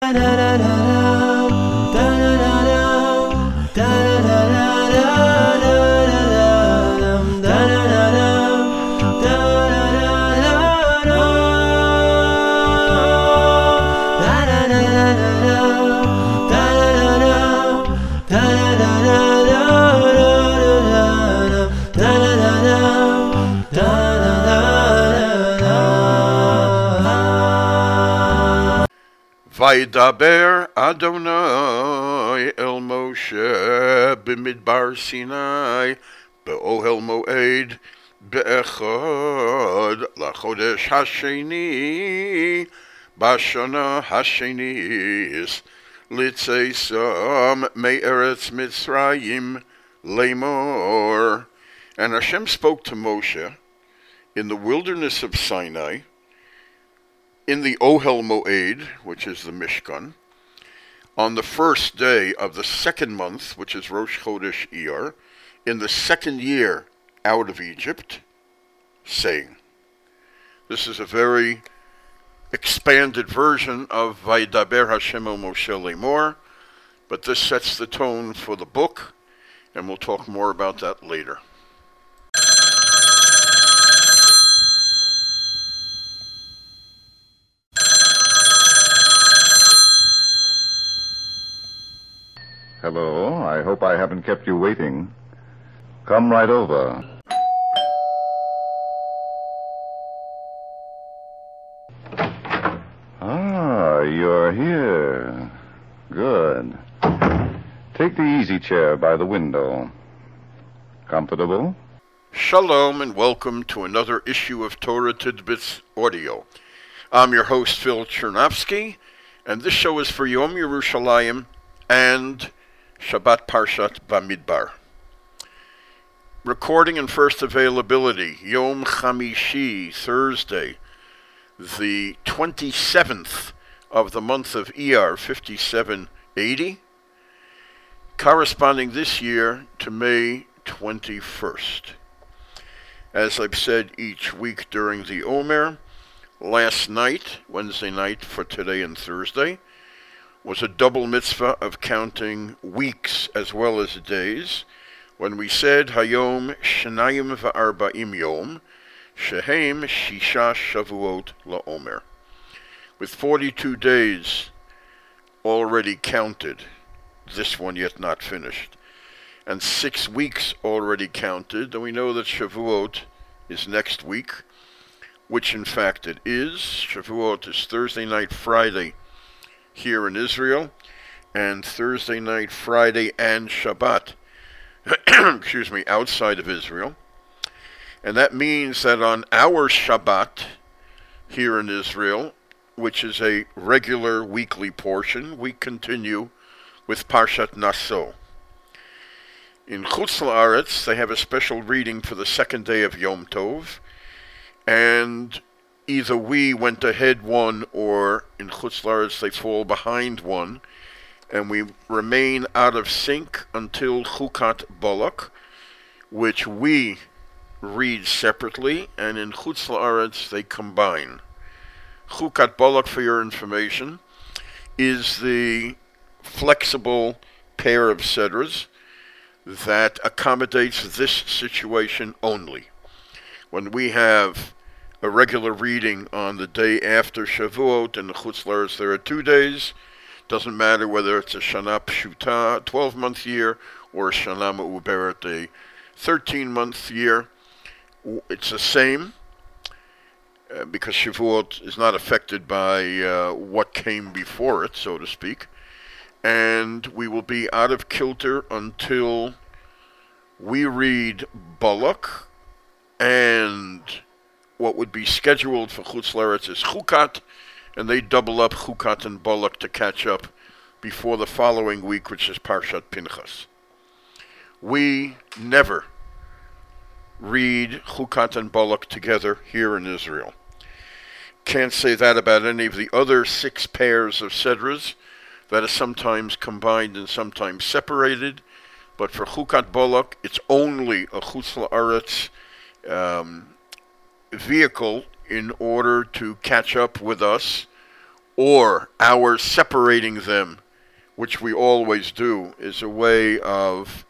Vaydaber Adonai el Moshe b'midbar Sinai be'ohel moed be'echad lachodesh hasheni b'shana hashenis litzeisam me'eretz Mitzrayim lemor. And Hashem spoke to Moshe in the wilderness of Sinai, in the Ohel Moed, which is the Mishkan, on the first day of the second month, which is Rosh Chodesh Iyar, in the second year out of Egypt, saying. This is a very expanded version of Vaydaber Hashem el Moshe lemor, but this sets the tone for the book, and we'll talk more about that later. Hello, I hope I haven't kept you waiting. Come right over. Ah, you're here. Good. Take the easy chair by the window. Comfortable? Shalom and welcome to another issue of Torah Tidbits Audio. I'm your host, Phil Chernovsky, and this show is for Yom Yerushalayim and Shabbat Parshat Bamidbar. Recording and first availability, Yom Chamishi, Thursday, the 27th of the month of Iyar, 5780, corresponding this year to May 21st. As I've said each week during the Omer, last night, Wednesday night for today and Thursday, was a double mitzvah of counting weeks as well as days, when we said Hayom Shnayim v'Arba'im Yom, Shehem Shisha Shavuot LaOmer. With 42 days already counted, this one yet not finished, and 6 weeks already counted, and we know that Shavuot is next week, which in fact it is. Shavuot is Thursday night, Friday, here in Israel, and Thursday night, Friday, and Shabbat, outside of Israel. And that means that on our Shabbat here in Israel, which is a regular weekly portion, we continue with Parshat Naso. In Chutz La'aretz, they have a special reading for the second day of Yom Tov, and either we went ahead one, or in Chutz La'aretz they fall behind one, and we remain out of sync until Chukat Balak, which we read separately, and in Chutz La'aretz they combine. Chukat Balak, for your information, is the flexible pair of sedras that accommodates this situation only. When we have a regular reading on the day after Shavuot, and the Chutz La'aretz there are 2 days. Doesn't matter whether it's a Shana Pshuta, 12-month year, or a Shana Me'uberet, a 13-month year. It's the same, because Shavuot is not affected by what came before it, so to speak. And we will be out of kilter until we read Balak, and what would be scheduled for Chutz La'aretz is Chukat, and they double up Chukat and Balak to catch up before the following week, which is Parshat Pinchas. We never read Chukat and Balak together here in Israel. Can't say that about any of the other 6 pairs of sedras that are sometimes combined and sometimes separated, but for Chukat Balak, it's only a Chutz La'aretz vehicle in order to catch up with us, or our separating them, which we always do, is a way of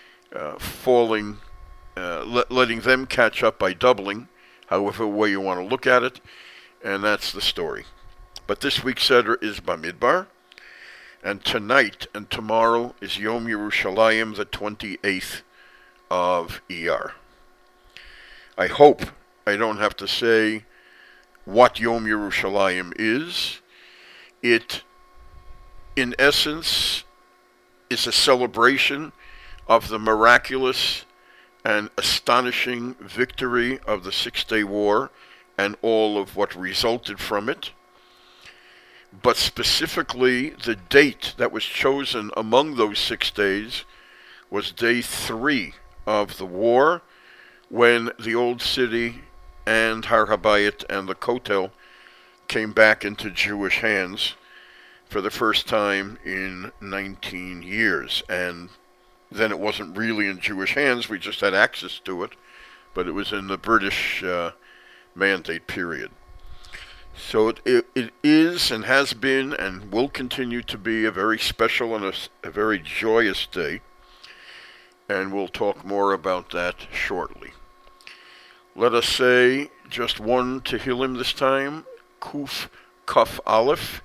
letting them catch up by doubling, however way you want to look at it, and that's the story. But this week's Seder is Bamidbar, and tonight and tomorrow is Yom Yerushalayim, the 28th of Iyar. I hope I don't have to say what Yom Yerushalayim is. It, in essence, is a celebration of the miraculous and astonishing victory of the Six-Day War and all of what resulted from it. But specifically, the date that was chosen among those 6 days was day 3 of the war, when the old city and Har Habayit and the Kotel came back into Jewish hands for the first time in 19 years. And then it wasn't really in Jewish hands, we just had access to it, but it was in the British mandate period. So it is and has been and will continue to be a very special and a very joyous day, and we'll talk more about that shortly. Let us say just one Tehillim this time, Kuf Kaf Aleph,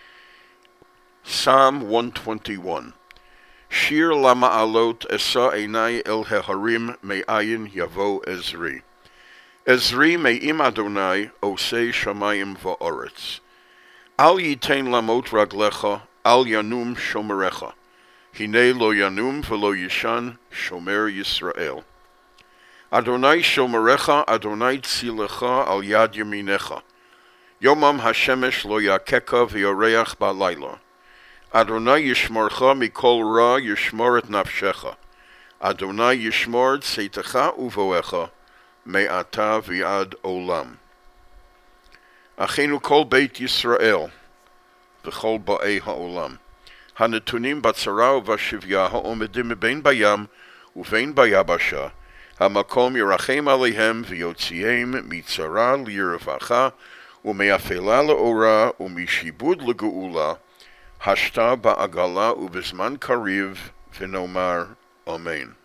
Psalm 121. Shir Lama'alot Esa Einai El Heharim Me'ayin Yavo Ezri. Ezri Me'im Adonai Osei Shamayim Va'oretz. Al Yitain Lamot Raglecha, Al Yanum Shomerecha. Hine Lo Yanum V'lo Yishan Shomer Yisrael. Adonai Shomerecha, Adonai Tzilecha Al Yad Yaminecha. Yomam Hashemesh Lo Yakeka V'yoreach Ba'layla. Adonai Yishmorcha Mikol Ra Yishmor et Nafshecha. Adonai Yishmor Tzeitecha Uvoecha Me'ata V'yad Olam. Achenu Kol Beit Yisrael V'chol Ba'ei Ha'olam. Hanetunim Batzara Uvashivya Ha'omedim Bein Bayam Uvein Bayabasha. Hamakom Yerachem Alehem V'yotziem Mitzara L'Yirvacha U'me'afela L'Ora U'mishibud L'Geula Hashta ba'agala ubizman kariv v'nomar amen.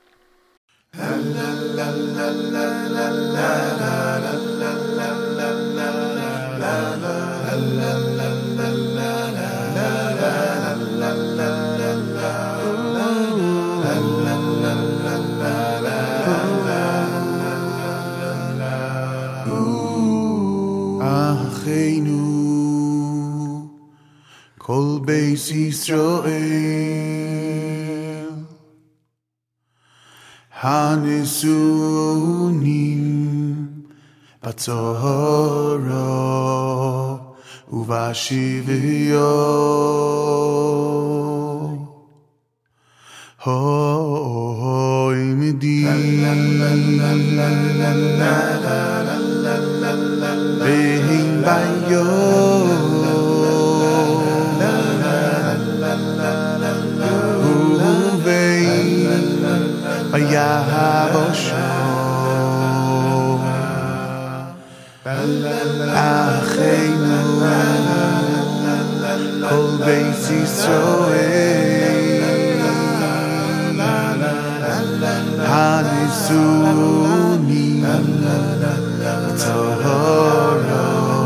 Kol Beis Yisrael Hanesunim Batzora Uvashivyo Hoi Medi Behin Bayo Yahavosho Acheinu Kol Beis Yisrael Hanesunim Tzahara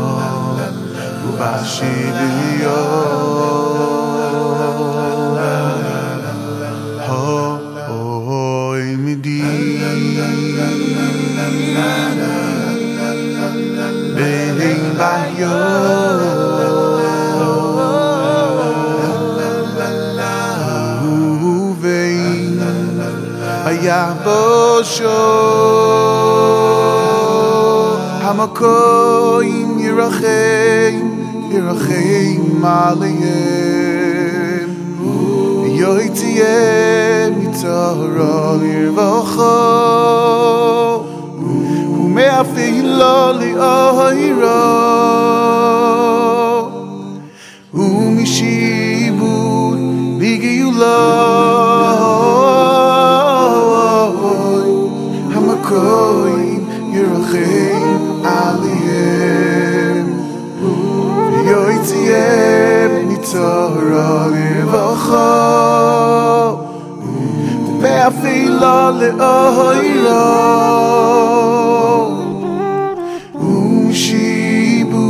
Uvashivyo Behin Bayo Uvein Hayabosho Hamakoim Yirachem Alehem Yoitiem Yitzhara L'Yirvacha Me'afilo li'ohiro U'mishibud b'geulah Hamakoim Yerachem Alehem V'yotziem Torah Levacha Me'afila Le'ohiro Ushibu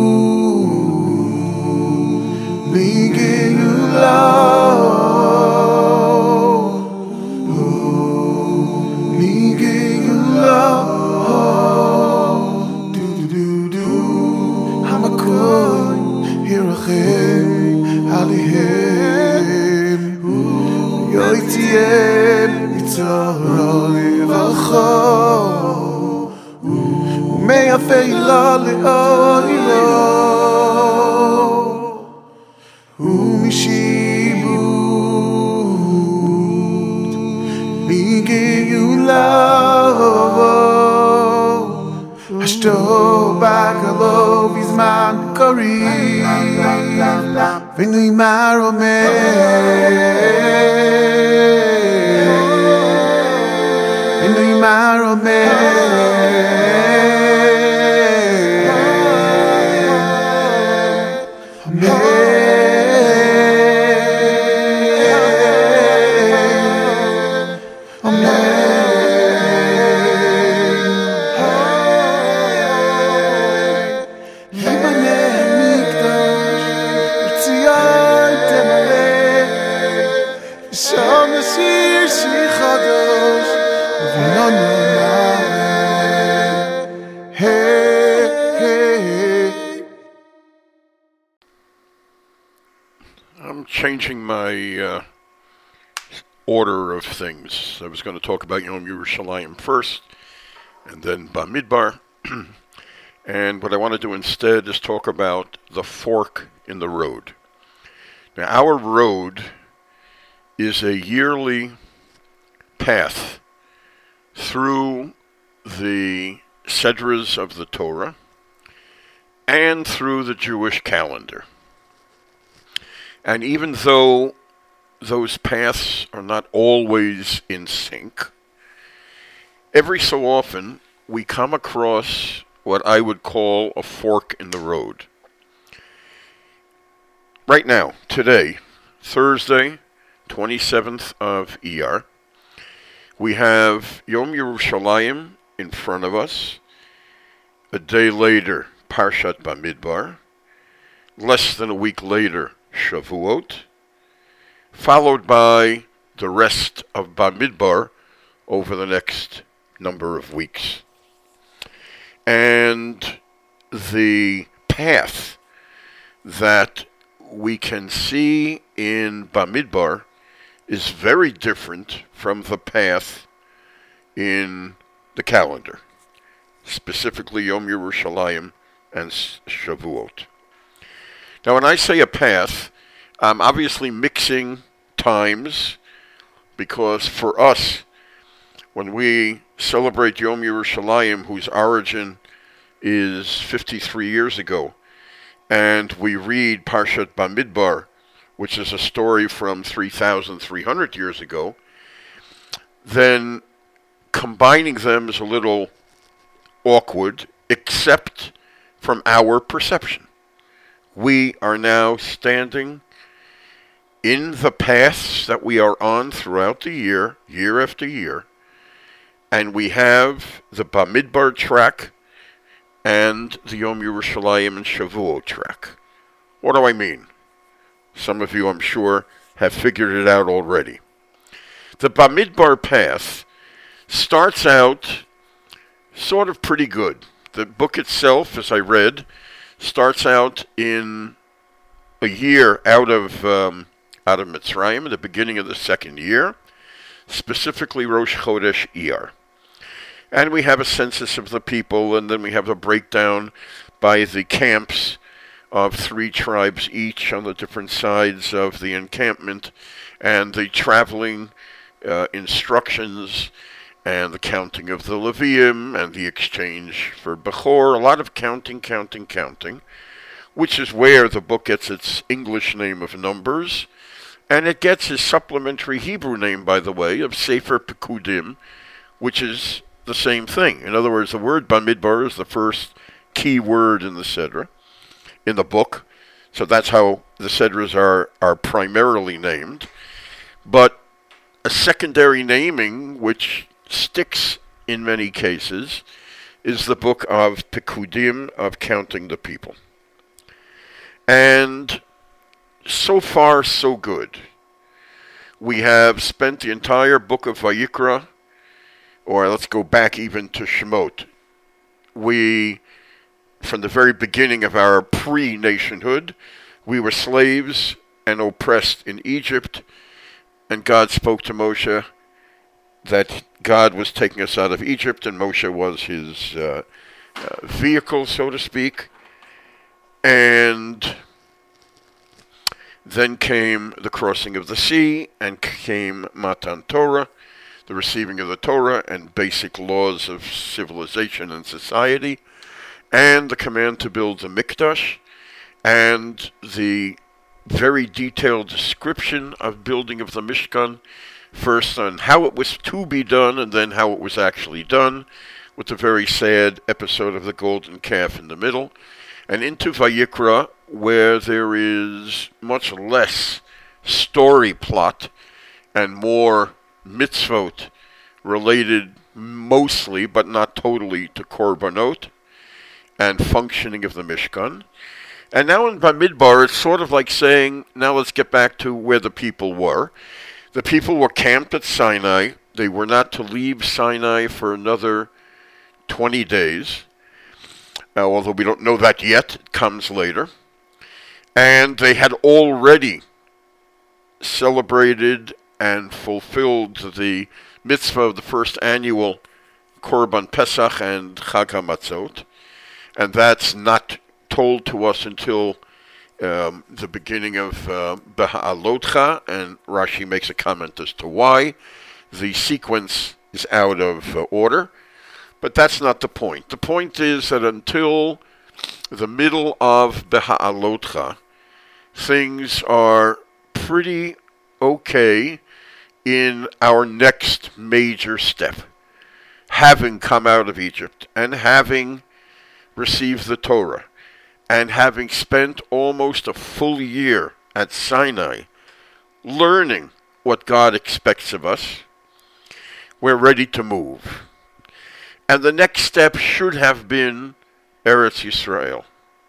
Ligeyula Ligeyula Do-do-do-do Hamakoy Hirachem Alihem Yoitiem Yitzhara Levacha Umeafeila Le'ohiro Umishibut Ligeyula Ashto Bakalo Bizman Kareem V'nui Maromeh V'nui I'm changing my order of things. I was going to talk about Yom Yerushalayim first, and then Bamidbar. And what I want to do instead is talk about the fork in the road. Now, our road is a yearly path through the Sedras of the Torah and through the Jewish calendar. And even though those paths are not always in sync, every so often we come across what I would call a fork in the road. Right now, today, Thursday, 27th of Iyar, we have Yom Yerushalayim in front of us. A day later, Parshat Bamidbar. Less than a week later, Shavuot. Followed by the rest of Bamidbar over the next number of weeks. And the path that we can see in Bamidbar is very different from the path in the calendar, specifically Yom Yerushalayim and Shavuot. Now, when I say a path, I'm obviously mixing times, because for us, when we celebrate Yom Yerushalayim, whose origin is 53 years ago, and we read Parshat Bamidbar, which is a story from 3,300 years ago, then combining them is a little awkward, except from our perception. We are now standing in the paths that we are on throughout the year, year after year, and we have the Bamidbar track and the Yom Yerushalayim and Shavuot track. What do I mean? Some of you, I'm sure, have figured it out already. The Bamidbar path starts out sort of pretty good. The book itself, as I read, starts out in a year out of Mitzrayim, at the beginning of the second year, specifically Rosh Chodesh Iyar. And we have a census of the people, and then we have a breakdown by the camps of 3 tribes each on the different sides of the encampment, and the traveling instructions, and the counting of the Levium, and the exchange for Bechor. A lot of counting, which is where the book gets its English name of Numbers, and it gets its supplementary Hebrew name, by the way, of Sefer Pekudim, which is the same thing. In other words, the word Bamidbar is the first key word in the Sedra, in the book. So that's how the Sedras are primarily named, but a secondary naming, which sticks in many cases, is the book of Pekudim, of counting the people. And so far, so good. We have spent the entire book of Vayikra, or let's go back even to Shemot. From the very beginning of our pre-nationhood, we were slaves and oppressed in Egypt, and God spoke to Moshe that God was taking us out of Egypt, and Moshe was his vehicle, so to speak. And then came the crossing of the sea, and came Matan Torah, the receiving of the Torah and basic laws of civilization and society, and the command to build the Mikdash, and the very detailed description of building of the Mishkan, first on how it was to be done, and then how it was actually done, with the very sad episode of the golden calf in the middle, and into Vayikra, where there is much less story plot and more mitzvot related mostly, but not totally, to Korbanot and functioning of the Mishkan. And now in Bamidbar, it's sort of like saying, now let's get back to where the people were. The people were camped at Sinai. They were not to leave Sinai for another 20 days. Although we don't know that yet, it comes later. And they had already celebrated and fulfilled the mitzvah of the first annual Korban Pesach and Chag HaMatzot. And that's not told to us until the beginning of Beha'alotcha, and Rashi makes a comment as to why. The sequence is out of order. But that's not the point. The point is that until the middle of Beha'alotcha, things are pretty okay in our next major step. Having come out of Egypt and having received the Torah and having spent almost a full year at Sinai learning what God expects of us, we're ready to move. And the next step should have been Eretz Yisrael.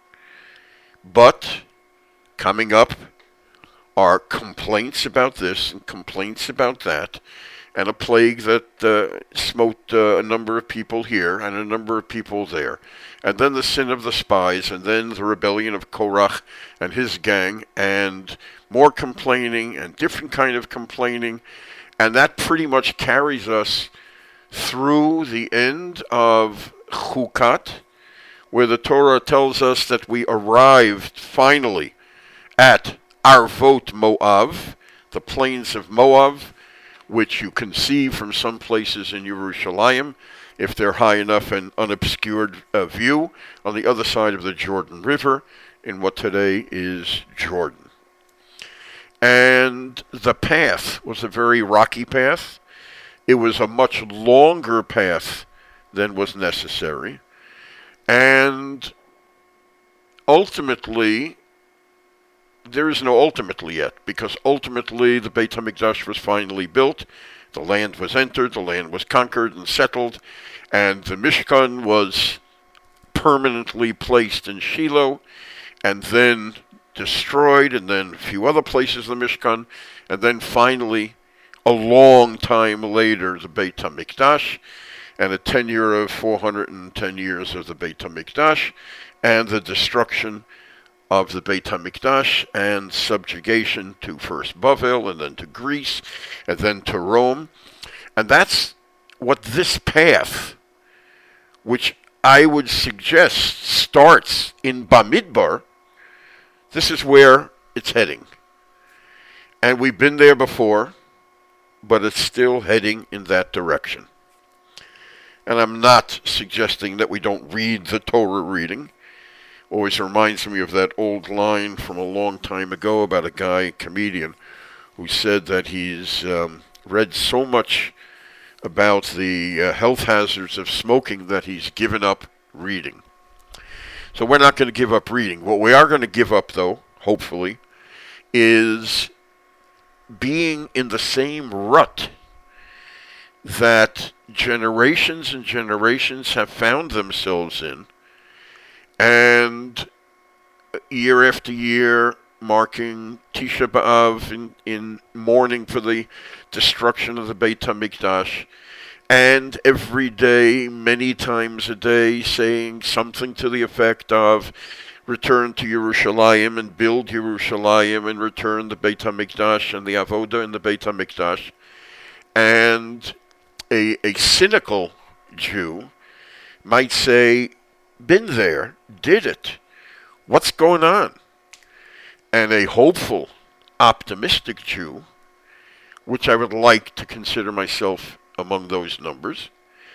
But coming up are complaints about this and complaints about that, and a plague that smote a number of people here and a number of people there. And then the sin of the spies, and then the rebellion of Korach and his gang, and more complaining and different kind of complaining. And that pretty much carries us through the end of Chukat, where the Torah tells us that we arrived finally at Arvot Moav, the plains of Moab, which you can see from some places in Yerushalayim, if they're high enough and unobscured view, on the other side of the Jordan River, in what today is Jordan. And the path was a very rocky path. It was a much longer path than was necessary. And ultimately, there is no ultimately yet, because ultimately the Beit HaMikdash was finally built, the land was entered, the land was conquered and settled, and the Mishkan was permanently placed in Shiloh, and then destroyed, and then a few other places in the Mishkan, and then finally, a long time later, the Beit HaMikdash, and a tenure of 410 years of the Beit HaMikdash, and the destruction of the Beit HaMikdash and subjugation to first Bavel, and then to Greece, and then to Rome. And that's what this path, which I would suggest starts in Bamidbar, this is where it's heading. And we've been there before, but it's still heading in that direction. And I'm not suggesting that we don't read the Torah reading. Always reminds me of that old line from a long time ago about a guy, comedian, who said that he's read so much about the health hazards of smoking that he's given up reading. So we're not going to give up reading. What we are going to give up, though, hopefully, is being in the same rut that generations and generations have found themselves in, and year after year marking Tisha B'Av in mourning for the destruction of the Beit HaMikdash, and every day, many times a day, saying something to the effect of return to Yerushalayim and build Yerushalayim and return the Beit HaMikdash and the Avodah in the Beit HaMikdash. And a cynical Jew might say, been there, did it. What's going on? And a hopeful, optimistic Jew, which I would like to consider myself among those numbers,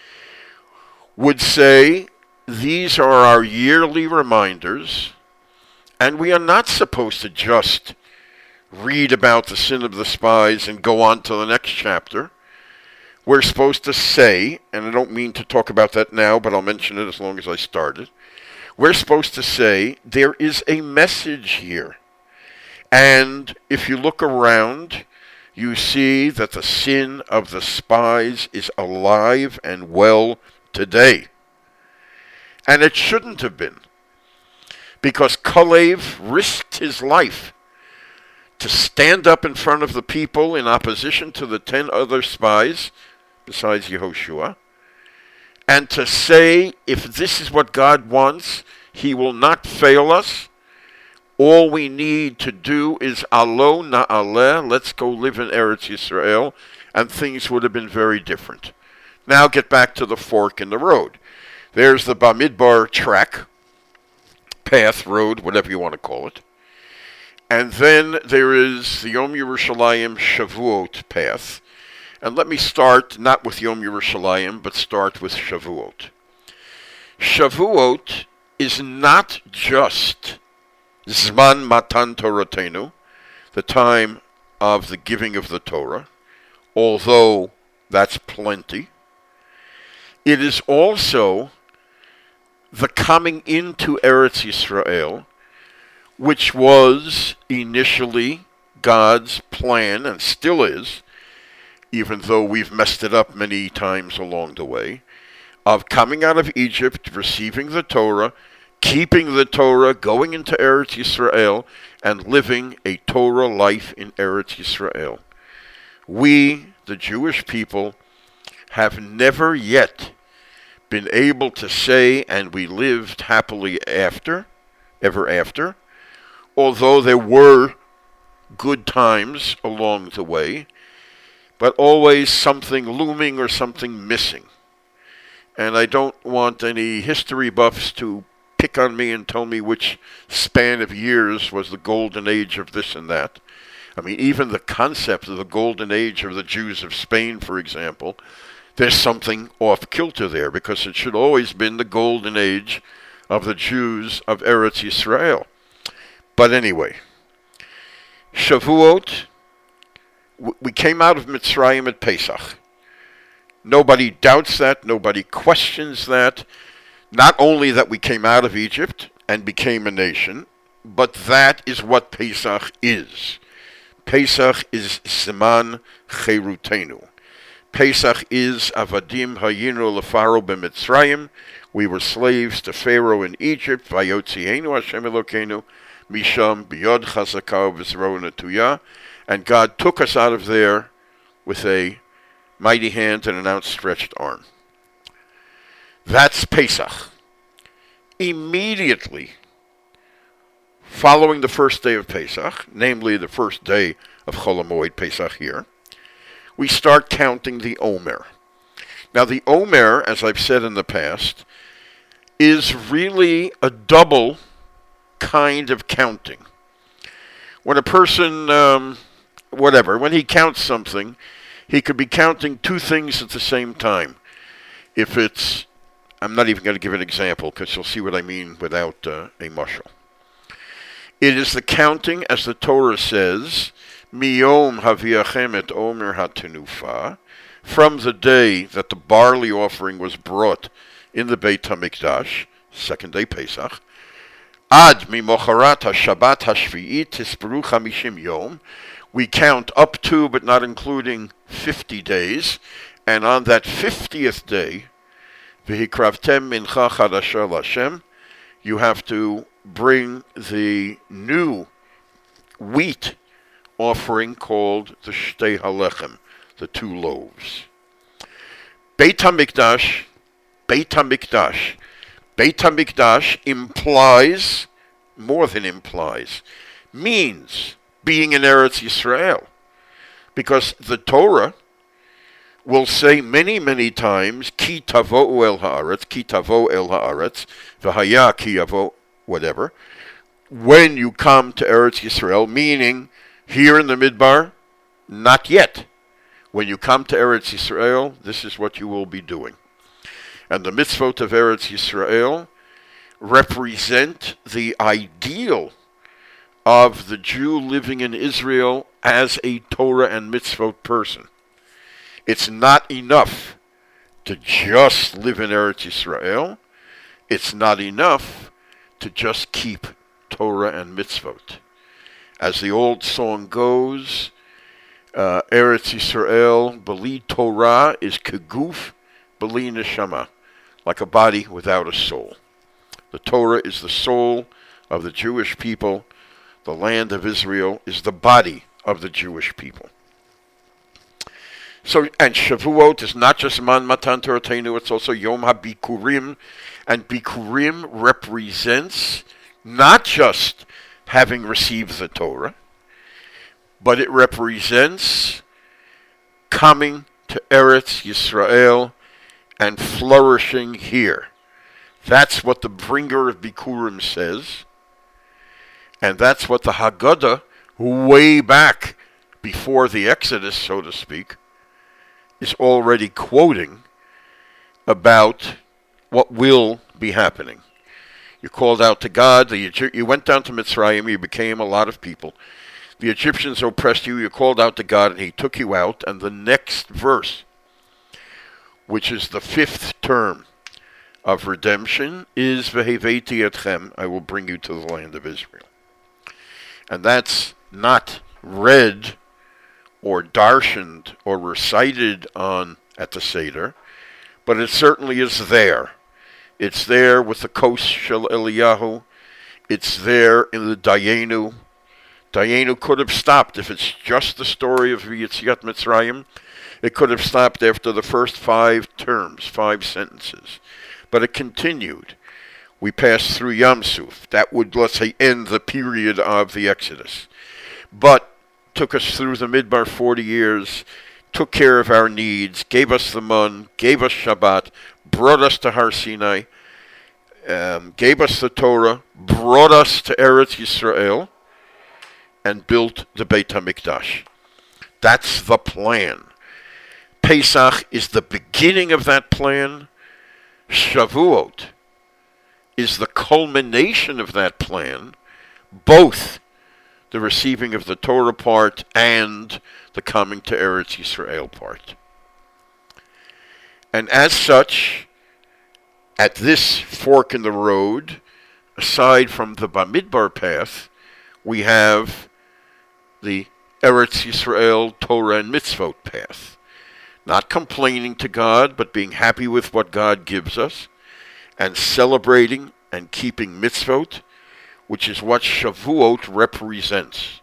would say, these are our yearly reminders, and we are not supposed to just read about the sin of the spies and go on to the next chapter. We're supposed to say, and I don't mean to talk about that now, but I'll mention it as long as I started. We're supposed to say, there is a message here. And if you look around, you see that the sin of the spies is alive and well today. And it shouldn't have been, because Kalev risked his life to stand up in front of the people in opposition to the 10 other spies, besides Yehoshua, and to say, if this is what God wants, he will not fail us. All we need to do is alo na'aleh, let's go live in Eretz Yisrael, and things would have been very different. Now get back to the fork in the road. There's the Bamidbar track, path, road, whatever you want to call it. And then there is the Yom Yerushalayim Shavuot path. And let me start not with Yom Yerushalayim, but start with Shavuot. Shavuot is not just Zman Matan Toratenu, the time of the giving of the Torah, although that's plenty. It is also the coming into Eretz Yisrael, which was initially God's plan, and still is, even though we've messed it up many times along the way, of coming out of Egypt, receiving the Torah, keeping the Torah, going into Eretz Yisrael, and living a Torah life in Eretz Yisrael. We, the Jewish people, have never yet been able to say, and we lived happily ever after, although there were good times along the way, but always something looming or something missing. And I don't want any history buffs to pick on me and tell me which span of years was the golden age of this and that. I mean, even the concept of the golden age of the Jews of Spain, for example, there's something off kilter there, because it should always been the golden age of the Jews of Eretz Yisrael. But anyway, Shavuot, we came out of Mitzrayim at Pesach. Nobody doubts that. Nobody questions that. Not only that we came out of Egypt and became a nation, but that is what Pesach is. Pesach is Siman Cherutenu. Pesach is Avadim Hayinu Lefaro b'Mitzrayim. We were slaves to Pharaoh in Egypt. Vayotzienu Hashem Elokeinu Misham Biyod Chazakah V'Zro Netuyah. And God took us out of there with a mighty hand and an outstretched arm. That's Pesach. Immediately following the first day of Pesach, namely the first day of Chol HaMoed Pesach here, we start counting the Omer. Now the Omer, as I've said in the past, is really a double kind of counting. When a person, when he counts something, he could be counting two things at the same time. If it's, I'm not even going to give an example because you'll see what I mean without a mashal. It is the counting, as the Torah says, Miyom haviachem et omer hatenufa, from the day that the barley offering was brought in the Beit HaMikdash, second day Pesach, Ad mimocharat Shabbat hashvi'it tisperu 50 yom. We count up to, but not including, 50 days. And on that 50th day, v'hikravtem mincha chadasha l'Hashem, you have to bring the new wheat offering called the Shtei Halechem, the 2 loaves. Beit HaMikdash, Beit HaMikdash. Beit HaMikdash implies, more than implies, means being in Eretz Yisrael. Because the Torah will say many, many times, Ki tavo'u el ha'aretz, Ki tavo el ha'aretz, v'haya ki yavo, whatever, when you come to Eretz Yisrael, meaning here in the Midbar, not yet. When you come to Eretz Yisrael, this is what you will be doing. And the mitzvot of Eretz Yisrael represent the ideal of the Jew living in Israel as a Torah and mitzvot person. It's not enough to just live in Eretz Yisrael. It's not enough to just keep Torah and mitzvot. As the old song goes, Eretz Yisrael, beli Torah, is keguf, beli neshama, like a body without a soul. The Torah is the soul of the Jewish people. The land of Israel is the body of the Jewish people. So, and Shavuot is not just Man Matan Toratenu, it's also Yom HaBikurim. And Bikurim represents not just having received the Torah, but it represents coming to Eretz Yisrael and flourishing here. That's what the bringer of Bikurim says. And that's what the Haggadah, way back before the Exodus, so to speak, is already quoting about what will be happening. You called out to God, you went down to Mitzrayim, you became a lot of people. The Egyptians oppressed you, you called out to God, and He took you out. And the next verse, which is the 5th term of redemption, is Veheveti etchem, I will bring you to the land of Israel. And that's not read or darshaned or recited at the Seder, but it certainly is there. It's there with the Kos Shel Eliyahu. It's there in the Dayenu. Dayenu could have stopped if it's just the story of Yetziat Mitzrayim. It could have stopped after the first 5 terms, 5 sentences. But it continued. We passed through Yam Suf. That would, let's say, end the period of the Exodus. But took us through the Midbar 40 years, took care of our needs, gave us the mun, gave us Shabbat, brought us to Har Sinai, gave us the Torah, brought us to Eretz Yisrael, and built the Beit HaMikdash. That's the plan. Pesach is the beginning of that plan. Shavuot is the culmination of that plan, both the receiving of the Torah part and the coming to Eretz Yisrael part. And as such, at this fork in the road, aside from the Bamidbar path, we have the Eretz Yisrael Torah and Mitzvot path. Not complaining to God, but being happy with what God gives us, and celebrating and keeping mitzvot, which is what Shavuot represents.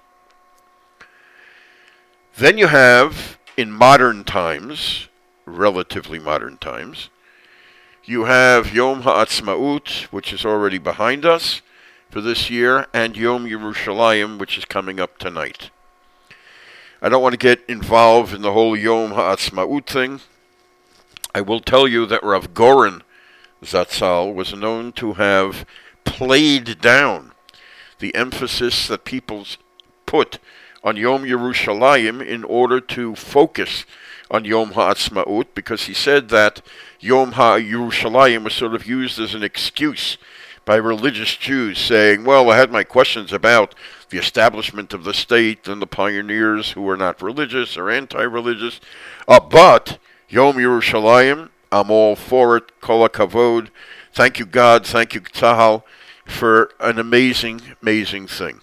Then you have, in modern times, relatively modern times, you have Yom HaAtzmaut, which is already behind us for this year, and Yom Yerushalayim, which is coming up tonight. I don't want to get involved in the whole Yom HaAtzmaut thing. I will tell you that Rav Goren Zatzal was known to have played down the emphasis that people put on Yom Yerushalayim in order to focus on Yom HaAtzmaut, because he said that Yom HaYerushalayim was sort of used as an excuse by religious Jews, saying, well, I had my questions about the establishment of the state and the pioneers who were not religious or anti-religious, but Yom Yerushalayim, I'm all for it, kol hakavod, thank you God, thank you Tzahal, for an amazing, amazing thing.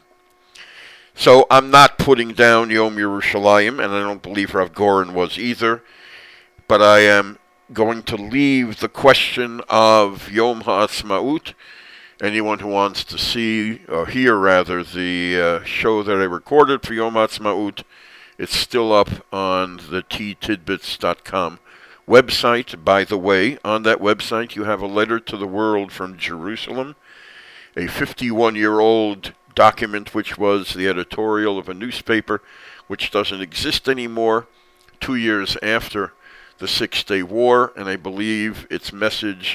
So I'm not putting down Yom Yerushalayim, and I don't believe Rav Goren was either, but I am going to leave the question of Yom HaAtzmaut. Anyone who wants to see, or hear rather, the show that I recorded for Yom HaAtzmaut, it's still up on the ttidbits.com website. By the way, on that website you have a letter to the world from Jerusalem, a 51-year-old document which was the editorial of a newspaper which doesn't exist anymore 2 years after the Six-Day War, and I believe its message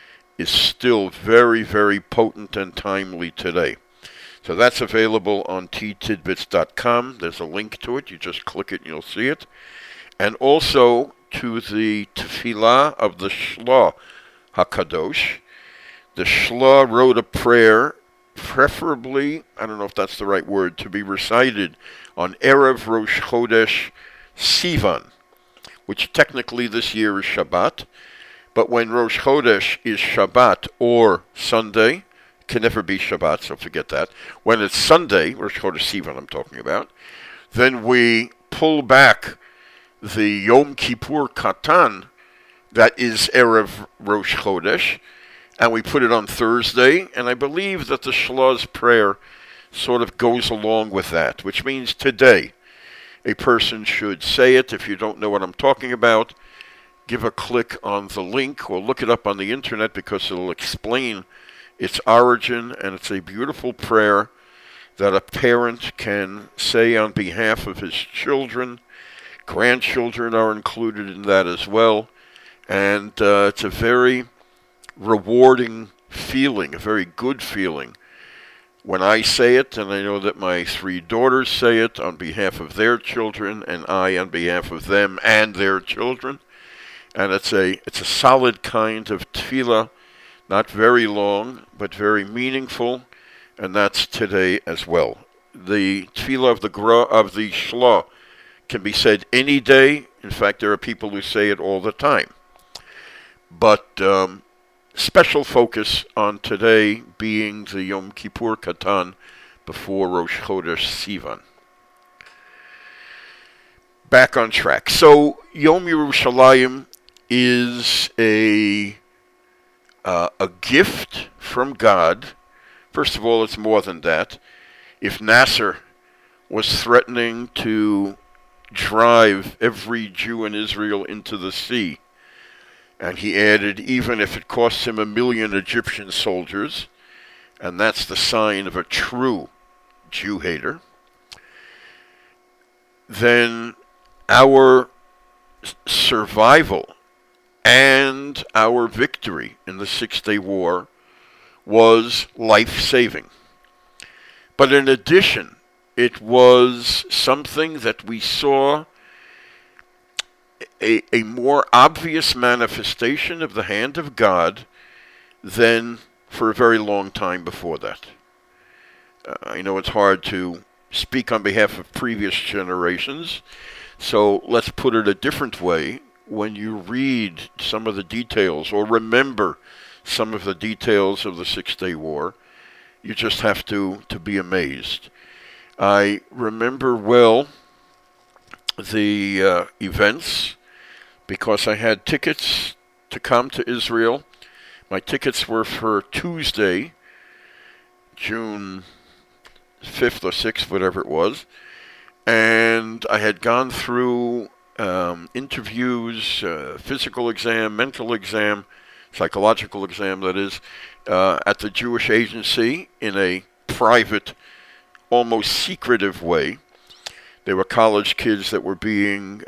is still very, very potent and timely today. So that's available on ttidbits.com. There's a link to it. You just click it and you'll see it. And also to the Tefillah of the Shlah HaKadosh. The Shlah wrote a prayer, preferably, I don't know if that's the right word, to be recited on Erev Rosh Chodesh Sivan, which technically this year is Shabbat. But when Rosh Chodesh is Shabbat or Sunday, can never be Shabbat, so forget that. When it's Sunday, Rosh Chodesh Sivan I'm talking about, then we pull back the Yom Kippur Katan, that is Erev Rosh Chodesh, and we put it on Thursday, and I believe that the Shlah's prayer sort of goes along with that, which means today a person should say it. If you don't know what I'm talking about, give a click on the link or look it up on the internet because it'll explain its origin, and it's a beautiful prayer that a parent can say on behalf of his children. Grandchildren are included in that as well, and it's a very rewarding feeling, a very good feeling when I say it, and I know that my 3 daughters say it on behalf of their children, and I on behalf of them and their children. And it's a solid kind of tefillah, not very long, but very meaningful, and that's today as well. The tefillah of the Shlah can be said any day. In fact, there are people who say it all the time. But special focus on today being the Yom Kippur Katan before Rosh Chodesh Sivan. Back on track. So Yom Yerushalayim is a gift from God. First of all, it's more than that. If Nasser was threatening to drive every Jew in Israel into the sea, and he added, even if it costs him 1 million Egyptian soldiers, and that's the sign of a true Jew hater, then our survival and our victory in the Six-Day War was life-saving. But in addition, it was something that we saw a more obvious manifestation of the hand of God than for a very long time before that. I know it's hard to speak on behalf of previous generations, so let's put it a different way. When you read some of the details or remember some of the details of the Six-Day War, you just have to be amazed. I remember well the events because I had tickets to come to Israel. My tickets were for Tuesday, June 5th or 6th, whatever it was, and I had gone through interviews, physical exam, mental exam, psychological exam, that is, at the Jewish Agency in a private, almost secretive way. They were college kids that were being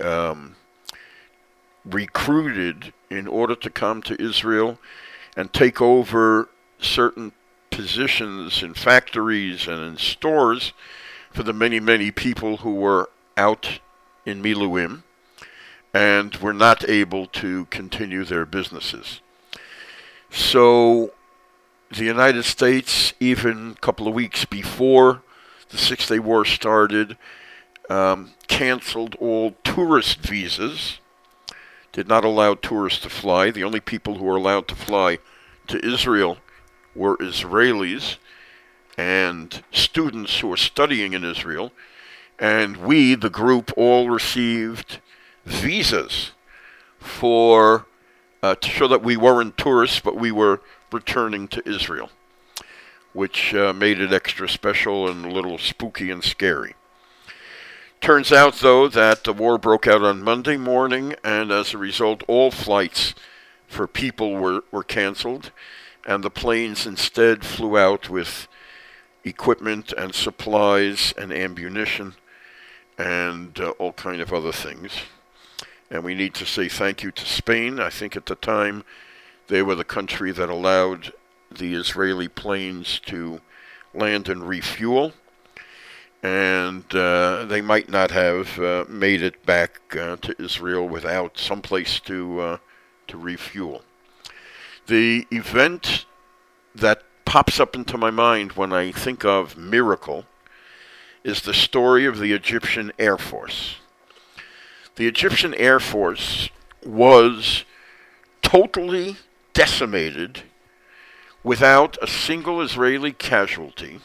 recruited in order to come to Israel and take over certain positions in factories and in stores for the many, many people who were out in Miluim and were not able to continue their businesses. So the United States, even a couple of weeks before the Six-Day War started, canceled all tourist visas, did not allow tourists to fly. The only people who were allowed to fly to Israel were Israelis and students who were studying in Israel, and we, the group, all received visas for to show that we weren't tourists, but we were returning to Israel, which made it extra special and a little spooky and scary. Turns out, though, that the war broke out on Monday morning, and as a result, all flights for people were canceled, and the planes instead flew out with equipment and supplies and ammunition and all kind of other things. And we need to say thank you to Spain. I think at the time they were the country that allowed the Israeli planes to land and refuel. And they might not have made it back to Israel without some place to refuel. The event that pops up into my mind when I think of miracle is the story of the Egyptian Air Force. The Egyptian Air Force was totally decimated without a single Israeli casualty,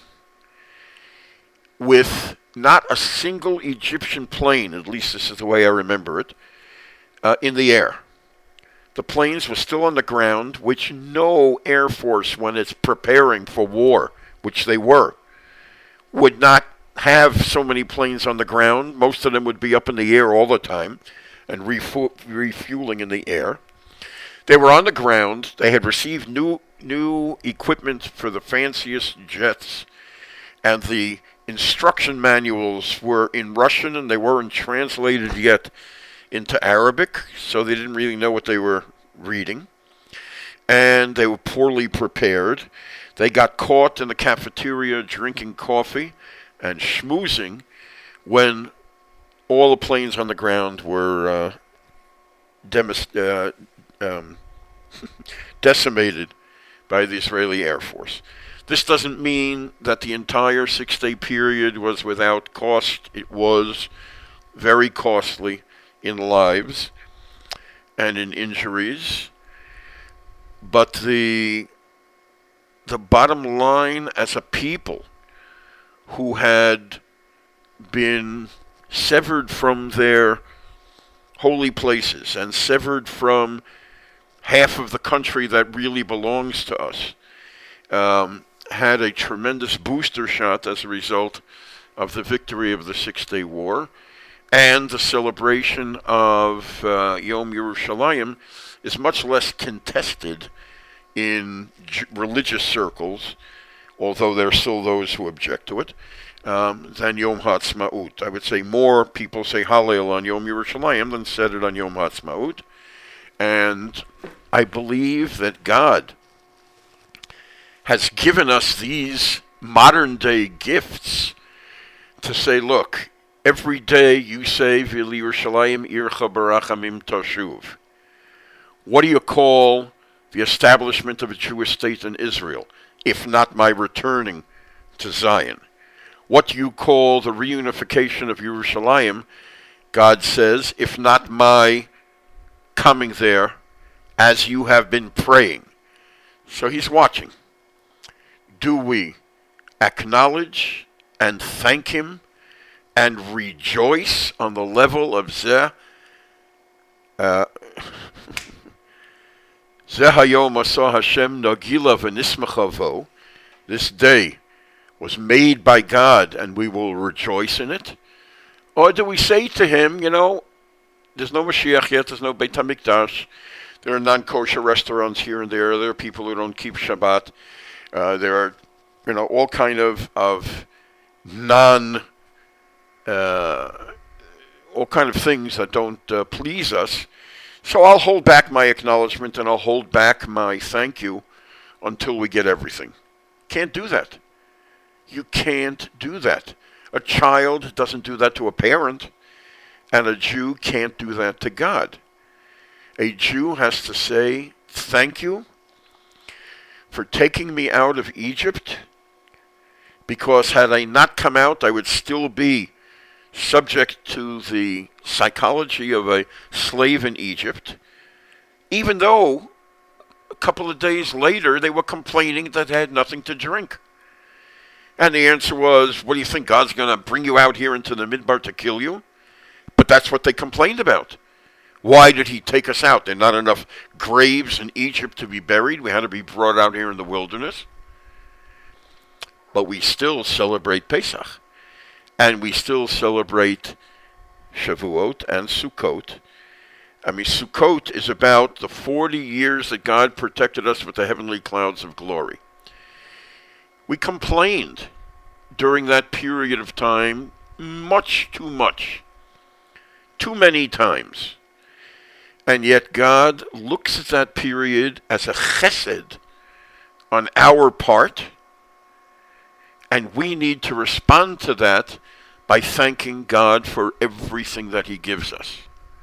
with not a single Egyptian plane, at least this is the way I remember it, in the air. The planes were still on the ground, which no Air Force, when it's preparing for war, which they were, would not have so many planes on the ground. Most of them would be up in the air all the time and refueling in the air. They were on the ground. They had received new equipment for the fanciest jets, and the instruction manuals were in Russian, and they weren't translated yet into Arabic, so they didn't really know what they were reading. And they were poorly prepared. They got caught in the cafeteria drinking coffee and schmoozing when all the planes on the ground were decimated by the Israeli Air Force. This doesn't mean that the entire 6-day period was without cost. It was very costly in lives and in injuries. But the bottom line, as a people who had been severed from their holy places and severed from half of the country that really belongs to us, had a tremendous booster shot as a result of the victory of the 6-Day War, and the celebration of Yom Yerushalayim is much less contested in religious circles, although there are still those who object to it, than Yom HaAtzmaut. I would say more people say Hallel on Yom Yerushalayim than said it on Yom HaAtzmaut. And I believe that God has given us these modern-day gifts to say, look, every day you say, V'li Yerushalayim ircha barachamim tashuv. What do you call the establishment of a Jewish state in Israel, if not my returning to Zion? What do you call the reunification of Yerushalayim, God says, if not my coming there as you have been praying? So he's watching. Do we acknowledge and thank him and rejoice on the level of Zeh hayom asah Hashem nagila v'nismachavo? This day was made by God, and we will rejoice in it? Or do we say to him, there's no Mashiach yet, there's no Beit HaMikdash, there are non-kosher restaurants here and there are people who don't keep Shabbat, there are, all kind of all kind of things that don't please us. So I'll hold back my acknowledgement and I'll hold back my thank you until we get everything. Can't do that. You can't do that. A child doesn't do that to a parent, and a Jew can't do that to God. A Jew has to say, thank you for taking me out of Egypt, because had I not come out, I would still be subject to the psychology of a slave in Egypt, even though a couple of days later, they were complaining that they had nothing to drink. And the answer was, what do you think, God's going to bring you out here into the Midbar to kill you? But that's what they complained about. Why did he take us out? There are not enough graves in Egypt to be buried. We had to be brought out here in the wilderness. But we still celebrate Pesach. And we still celebrate Shavuot and Sukkot. I mean, Sukkot is about the 40 years that God protected us with the heavenly clouds of glory. We complained during that period of time much too much. Too many times. And yet God looks at that period as a chesed on our part, and we need to respond to that by thanking God for everything that he gives us.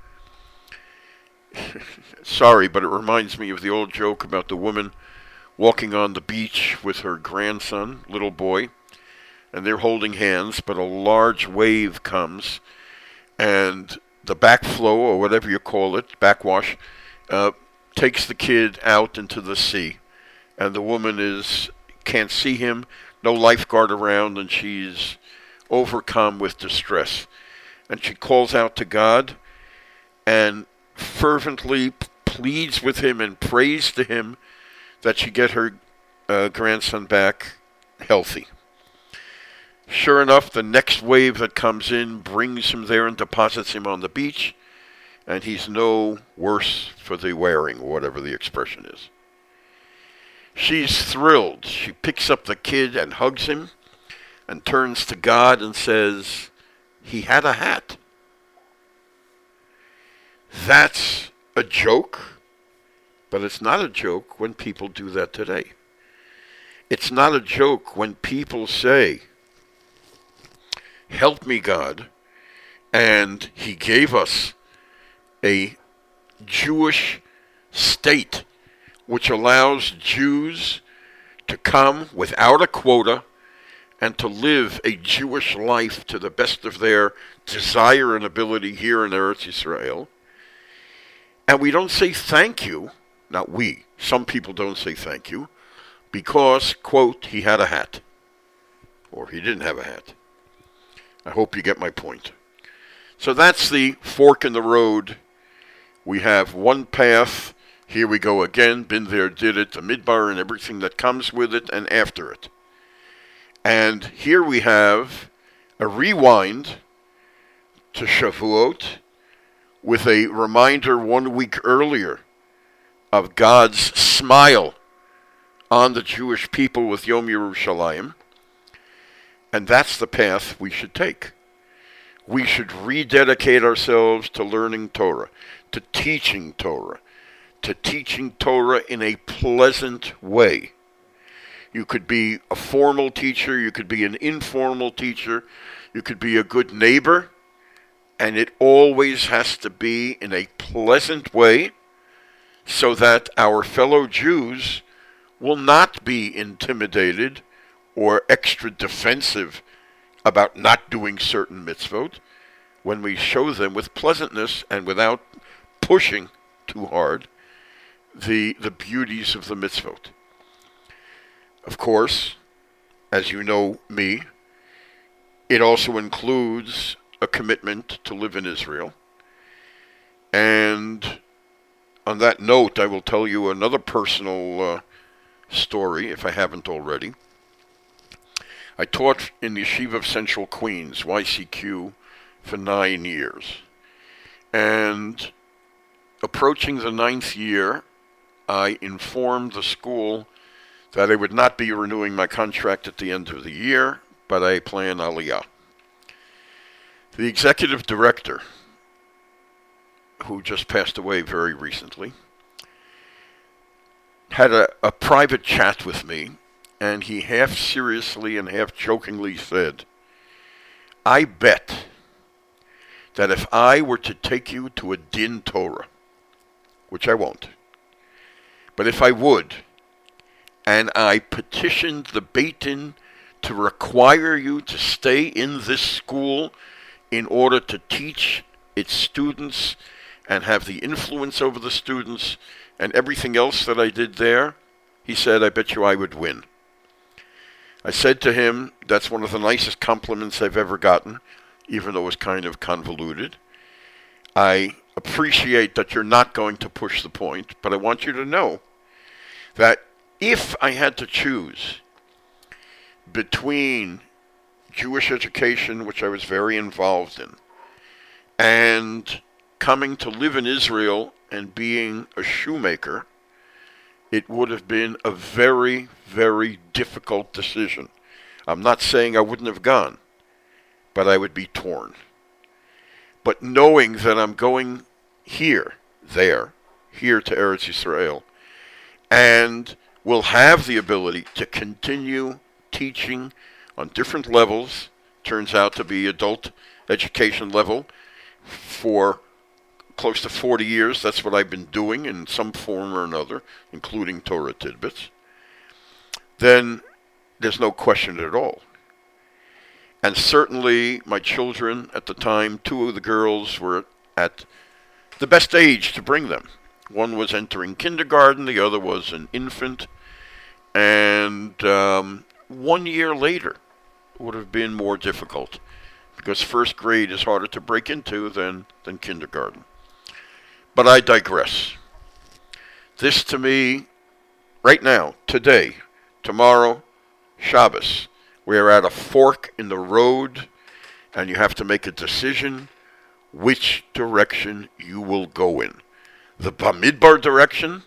Sorry, but it reminds me of the old joke about the woman walking on the beach with her grandson, little boy, and they're holding hands, but a large wave comes, and the backflow, or whatever you call it, backwash, takes the kid out into the sea. And the woman can't see him, no lifeguard around, and she's overcome with distress. And she calls out to God and fervently pleads with him and prays to him that she get her grandson back healthy. Sure enough, the next wave that comes in brings him there and deposits him on the beach, and he's no worse for the wearing, whatever the expression is. She's thrilled. She picks up the kid and hugs him and turns to God and says, he had a hat. That's a joke, but it's not a joke when people do that today. It's not a joke when people say, help me, God, and he gave us a Jewish state which allows Jews to come without a quota and to live a Jewish life to the best of their desire and ability here in Eretz Yisrael. And we don't say thank you, not we, some people don't say thank you, because, quote, he had a hat, or he didn't have a hat. I hope you get my point. So that's the fork in the road. We have one path. Here we go again. Been there, did it. The Midbar and everything that comes with it and after it. And here we have a rewind to Shavuot with a reminder 1 week earlier of God's smile on the Jewish people with Yom Yerushalayim. And that's the path we should take. We should rededicate ourselves to learning Torah, to teaching Torah in a pleasant way. You could be a formal teacher, you could be an informal teacher, you could be a good neighbor, and it always has to be in a pleasant way so that our fellow Jews will not be intimidated or extra defensive about not doing certain mitzvot when we show them with pleasantness and without pushing too hard the beauties of the mitzvot. Of course, as you know me, it also includes a commitment to live in Israel. And on that note, I will tell you another personal story, if I haven't already. I taught in the Yeshiva of Central Queens, YCQ, for 9 years. And approaching the 9th year, I informed the school that I would not be renewing my contract at the end of the year, but I plan Aliyah. The executive director, who just passed away very recently, had a private chat with me, and he half seriously and half jokingly said, I bet that if I were to take you to a din Torah, which I won't, but if I would, and I petitioned the Beit Din to require you to stay in this school in order to teach its students and have the influence over the students and everything else that I did there, he said, I bet you I would win. I said to him, that's one of the nicest compliments I've ever gotten, even though it was kind of convoluted. I appreciate that you're not going to push the point, but I want you to know that if I had to choose between Jewish education, which I was very involved in, and coming to live in Israel and being a shoemaker, it would have been a very, very difficult decision. I'm not saying I wouldn't have gone, but I would be torn. But knowing that I'm going here to Eretz Yisrael, and will have the ability to continue teaching on different levels, turns out to be adult education level, for close to 40 years. That's what I've been doing in some form or another, including Torah tidbits. Then there's no question at all. And certainly my children at the time, two of the girls were at the best age to bring them. One was entering kindergarten, the other was an infant. And 1 year later would have been more difficult, because first grade is harder to break into than kindergarten. But I digress. This to me, right now, today, tomorrow, Shabbos, we are at a fork in the road, and you have to make a decision which direction you will go in. The Bamidbar direction,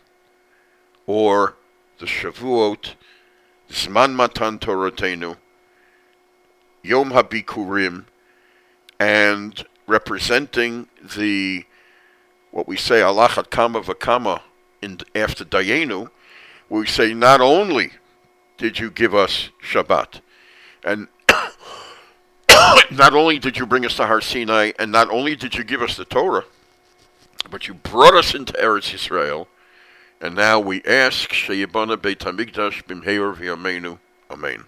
or the Shavuot, Zman Matan Toratenu, Yom HaBikurim, and representing the, what we say, Allah Kama Vakama, after Dayenu, we say not only did you give us Shabbat, and not only did you bring us to Har Sinai, and not only did you give us the Torah, but you brought us into Eretz Yisrael, and now we ask, Sheyibana Beit HaMikdash Bimheir V'Yameinu. Amen.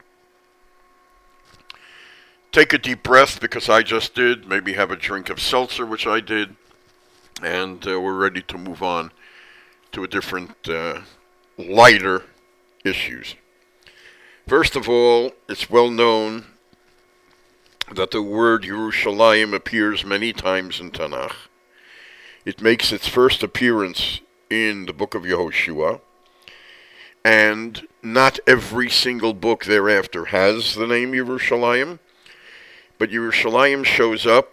Take a deep breath, because I just did. Maybe have a drink of seltzer, which I did. And we're ready to move on to a different, lighter issues. First of all, it's well known that the word Yerushalayim appears many times in Tanakh. It makes its first appearance in the book of Yehoshua, and not every single book thereafter has the name Yerushalayim, but Yerushalayim shows up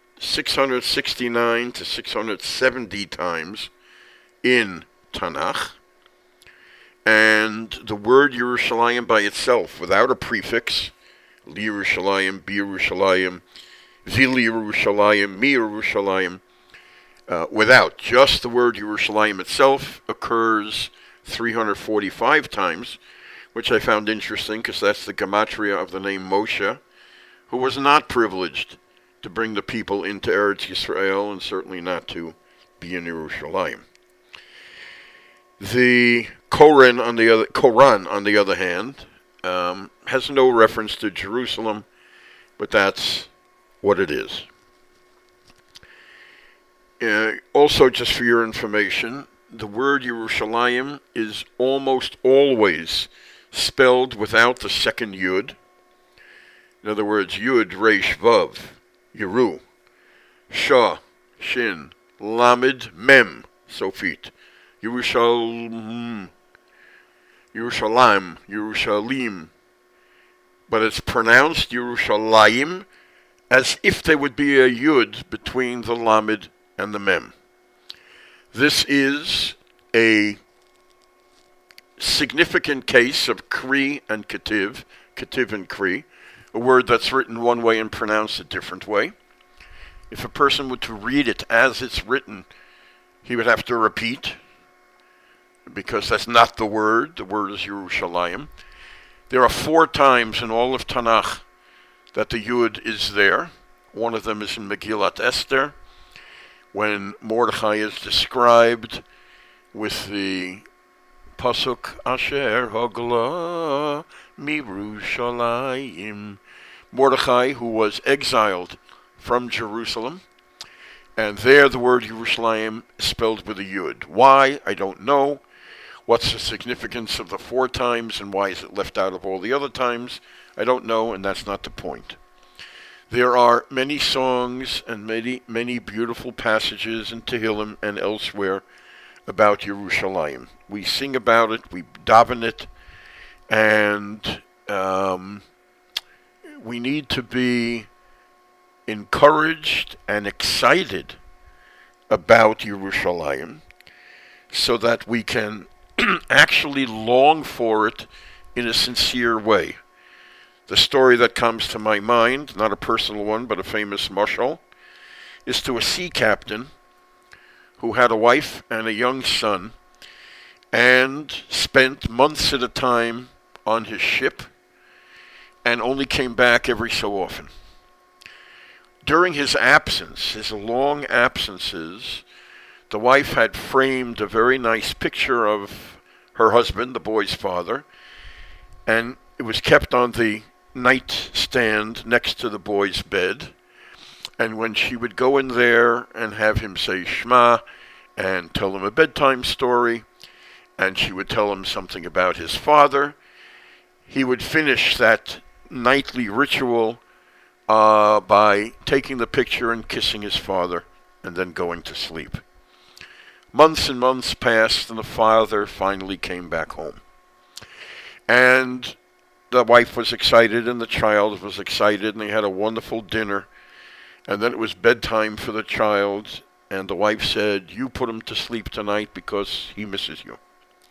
669 to 670 times in Tanakh, and the word Yerushalayim by itself, without a prefix, Li Yerushalayim, Bi Yerushalayim, Vil Yerushalayim, Mi Yerushalayim, without just the word Yerushalayim itself, occurs 345 times, which I found interesting because that's the gematria of the name Moshe, who was not privileged to bring the people into Eretz Yisrael, and certainly not to be in Yerushalayim. The Koran, on the other hand, has no reference to Jerusalem, but that's what it is. Also, just for your information, the word Yerushalayim is almost always spelled without the second Yud. In other words, Yud, Resh, Vav, Yeru, Shah, Shin, Lamed, Mem, Sofit, Yerushalayim, but it's pronounced Yerushalayim as if there would be a Yud between the Lamed and the Mem. This is a significant case of Kri and Ketiv and Kri, a word that's written one way and pronounced a different way. If a person were to read it as it's written, he would have to repeat, because that's not the word. The word is Yerushalayim. There are 4 times in all of Tanakh that the Yud is there. One of them is in Megillat Esther, when Mordechai is described with the Pasuk Asher Hagla Mirushalayim. Mordechai, who was exiled from Jerusalem, And there the word Yerushalayim is spelled with a yud. Why? I don't know. What's the significance of the 4 times and why is it left out of all the other times? I don't know, and that's not the point. There are many songs and many beautiful passages in Tehillim and elsewhere about Yerushalayim. We sing about it, we daven it, and we need to be encouraged and excited about Yerushalayim so that we can actually long for it in a sincere way. The story that comes to my mind, not a personal one, but a famous mashal, is to a sea captain who had a wife and a young son and spent months at a time on his ship and only came back every so often. During his absence, his long absences, the wife had framed a very nice picture of her husband, the boy's father, and it was kept on the nightstand next to the boy's bed. And when she would go in there and have him say Shema and tell him a bedtime story, and she would tell him something about his father, he would finish that nightly ritual by taking the picture and kissing his father and then going to sleep. Months and months passed, and the father finally came back home. And the wife was excited, and the child was excited, and they had a wonderful dinner. And then it was bedtime for the child, and the wife said, "You put him to sleep tonight because he misses you."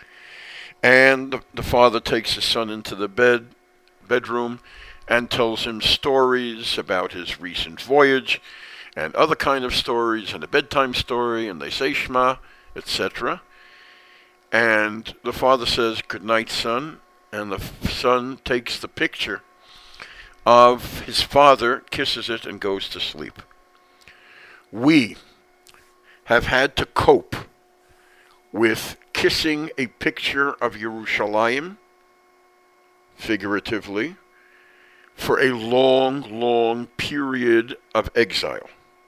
And the father takes his son into the bedroom and tells him stories about his recent voyage and other kind of stories and a bedtime story, and they say Shema, etc. And the father says, "Good night, son," and the son takes the picture of his father, kisses it, and goes to sleep. We have had to cope with kissing a picture of Yerushalayim, figuratively, for a long, long period of exile.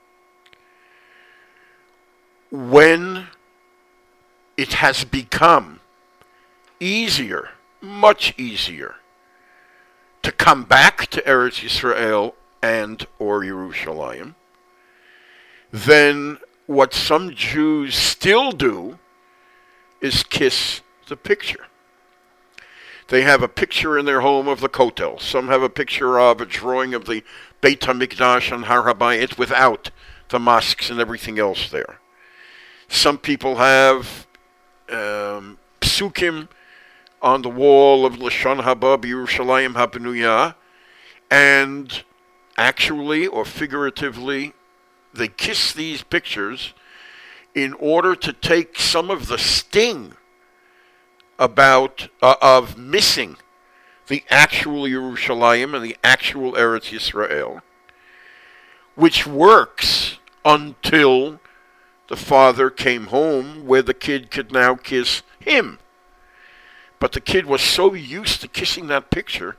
When it has become easier, much easier, to come back to Eretz Yisrael and or Yerushalayim, then what some Jews still do is kiss the picture. They have a picture in their home of the Kotel. Some have a picture of a drawing of the Beit HaMikdash on Har HaBayit without the mosques and everything else there. Some people have psukim on the wall of Lashon Haba Yerushalayim HaBenuyah, and actually or figuratively, they kiss these pictures in order to take some of the sting of missing the actual Yerushalayim and the actual Eretz Yisrael, which works until the father came home, where the kid could now kiss him. But the kid was so used to kissing that picture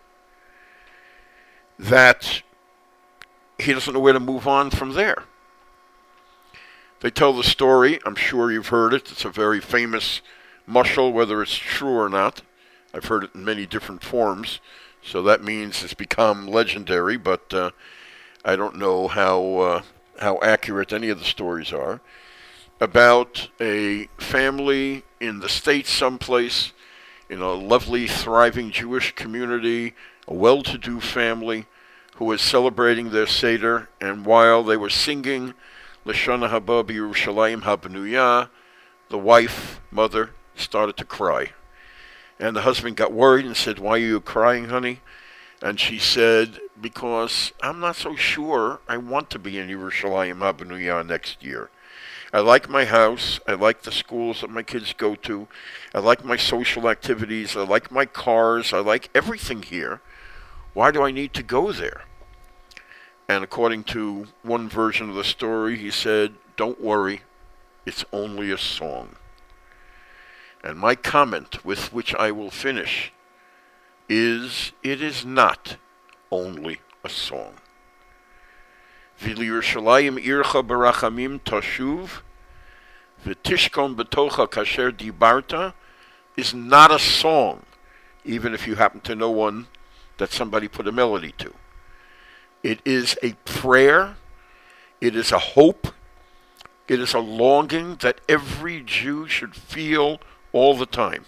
that he doesn't know where to move on from there. They tell the story, I'm sure you've heard it, it's a very famous mashal, whether it's true or not. I've heard it in many different forms, so that means it's become legendary, but I don't know how accurate any of the stories are, about a family in the States someplace, in a lovely, thriving Jewish community, a well-to-do family who was celebrating their Seder, and while they were singing Lashon Haba Yerushalayim HaBenuyah, the wife, mother, started to cry. And the husband got worried and said, "Why are you crying, honey?" And she said, "Because I'm not so sure I want to be in Yerushalayim HaBenuyah next year. I like my house, I like the schools that my kids go to, I like my social activities, I like my cars, I like everything here. Why do I need to go there?" And according to one version of the story, he said, "Don't worry, it's only a song." And my comment, with which I will finish, is it is not only a song. V'liyerushalayim ircha barachamim tashuv, v'tishkon betocha kasher dibarta, is not a song, even if you happen to know one that somebody put a melody to. It is a prayer, it is a hope, it is a longing that every Jew should feel all the time.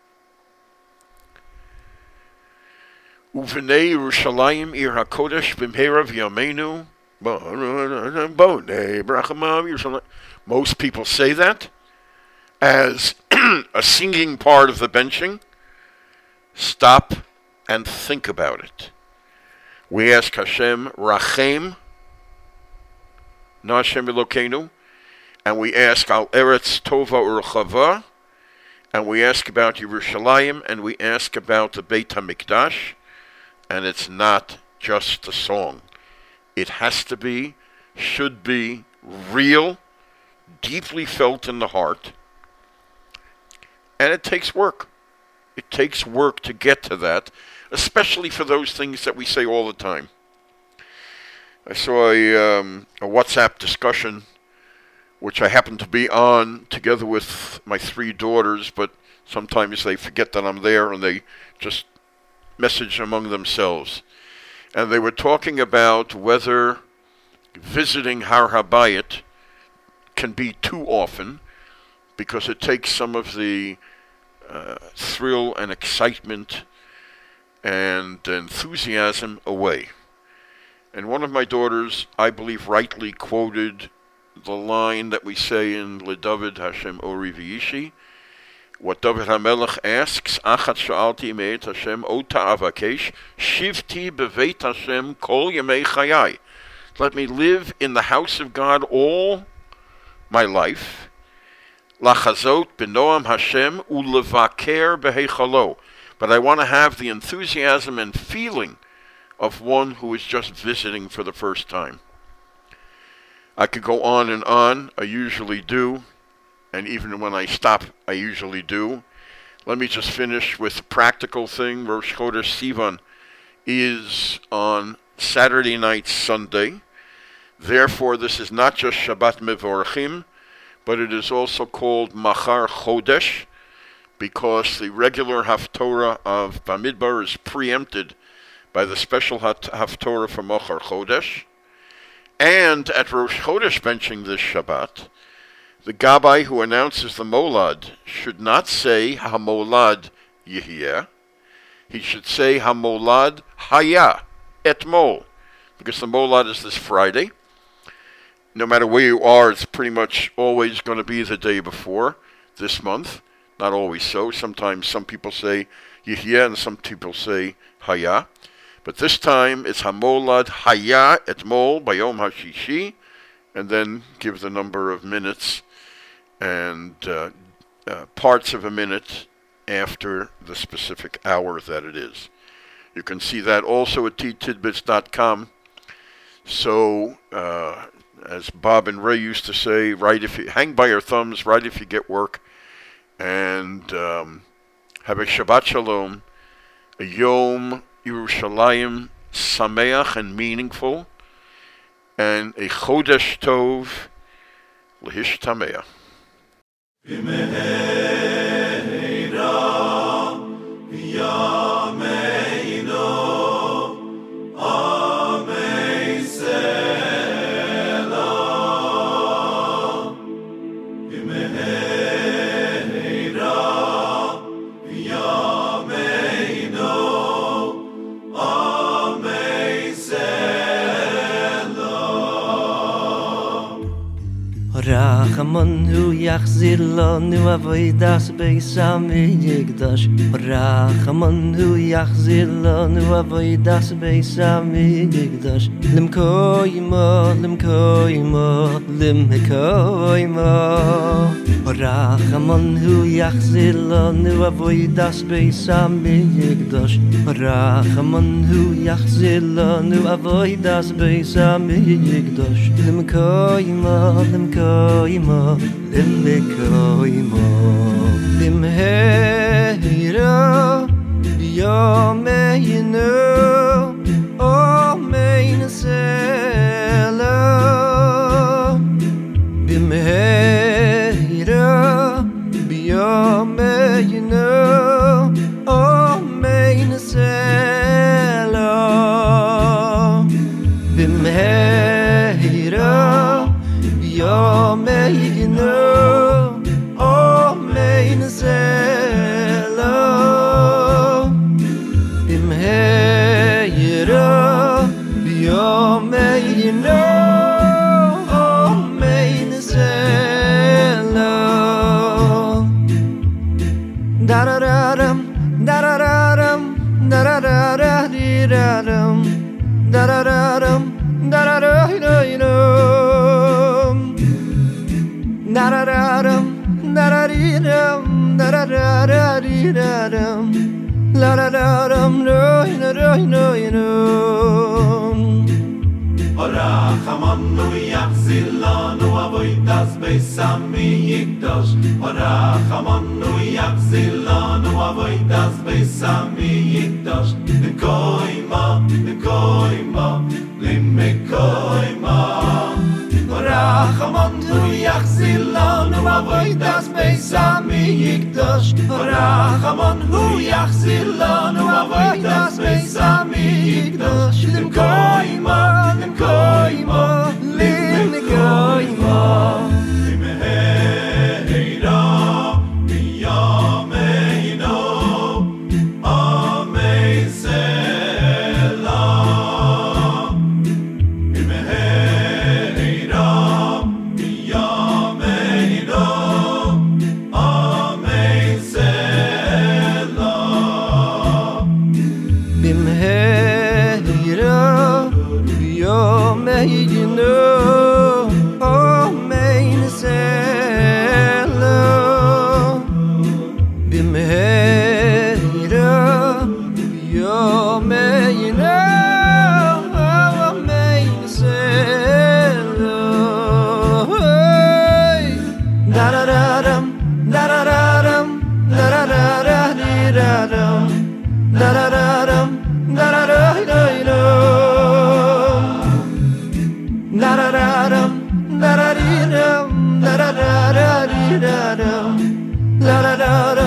Uvnei Yerushalayim ir hakodesh b'mhera v'yameinu bonei brachamav Yerushalayim. Most people say that as a singing part of the benching. Stop and think about it. We ask Hashem Rachem, Na Hashem Elokeinu, and we ask Al Eretz Tova Urchava, and we ask about Yerushalayim, and we ask about the Beit HaMikdash, and it's not just a song. It has to be, should be, real, deeply felt in the heart, and it takes work. It takes work to get to that, especially for those things that we say all the time. I saw a WhatsApp discussion, which I happen to be on together with my 3 daughters, but sometimes they forget that I'm there and they just message among themselves. And they were talking about whether visiting Har HaBayit can be too often, because it takes some of the thrill and excitement and enthusiasm away. And one of my daughters, I believe, rightly quoted the line that we say in LeDavid Hashem Ori V'ishi, what David HaMelech asks, Achat sha'alti me'et Hashem ota avakesh, shivti beveit Hashem kol yemei chayai. Let me live in the house of God all my life, lachazot b'noam Hashem ulevaker beheichalo. But I want to have the enthusiasm and feeling of one who is just visiting for the first time. I could go on and on. I usually do. And even when I stop, I usually do. Let me just finish with a practical thing. Rosh Chodesh Sivan is on Saturday night, Sunday. Therefore, this is not just Shabbat Mevorachim, but it is also called Machar Chodesh, because the regular Haftorah of Bamidbar is preempted by the special Haftorah for Machar Chodesh. And at Rosh Chodesh benching this Shabbat, the Gabbai who announces the Molad should not say HaMolad Yehieh. He should say HaMolad Haya Etmol, because the Molad is this Friday. No matter where you are, it's pretty much always going to be the day before this month. Not always so. Sometimes some people say Yehieh and some people say Haya. But this time it's HaMolad Haya Etmol Bayom HaShishi, and then give the number of minutes and parts of a minute after the specific hour that it is. You can see that also at ttidbits.com. So, as Bob and Ray used to say, hang by your thumbs, right if you get work, and have a Shabbat Shalom, a Yom Yerushalayim Sameach and meaningful, and a Chodesh Tov L'Hishtameach. Rachamanu yachzir lanu avodas beis hamikdash. Rachamanu yachzir lanu avodas beis hamikdash. Limkoimo, limkoimo, limkoimo. Rachamanu yachzir lanu avodas beis hamikdash. Rachamanu yachzir lanu avodas beis hamikdash. Limkoimo, limkoimo. Limheira B'yameinu Omein Sela meino o mein selo im heiro yo meino o mein selo da-da-da-dum da-da-da-dum da-da-da-da-dee-da-dum da-da-da-dum da-da-da-dee-da-dum da-da-da-dum da-da-dee-dum da-da-da-da-dee-da-dum la-da-da-dum no-ino-no-ino-ino Orachamonu yachzilanu avodas beisami yikdosh Orachamonu yachzilanu avodas beisami yikdosh Nekoima, nekoima, limekoima Orachamonu yachzilanu avodas beisami yikdosh Orachamonu yachzilanu avodas beisami yikdosh Nekoima Koima, Lin Koima, Limeheira, Miyameino, Amezela, Limeheira, Miyameino, Amezela, Bimheira. Yo meino o mein selo bimheira yo meino o mein selo da-da-da-dum da-da-da-dum da-da-da-da-dee-da-dum da-da-da-dum da-da-da-da-dee-dum da-da-da-dum, da-da-dee-dum, da-da-da-da-dee-da-dum, da-da-da-da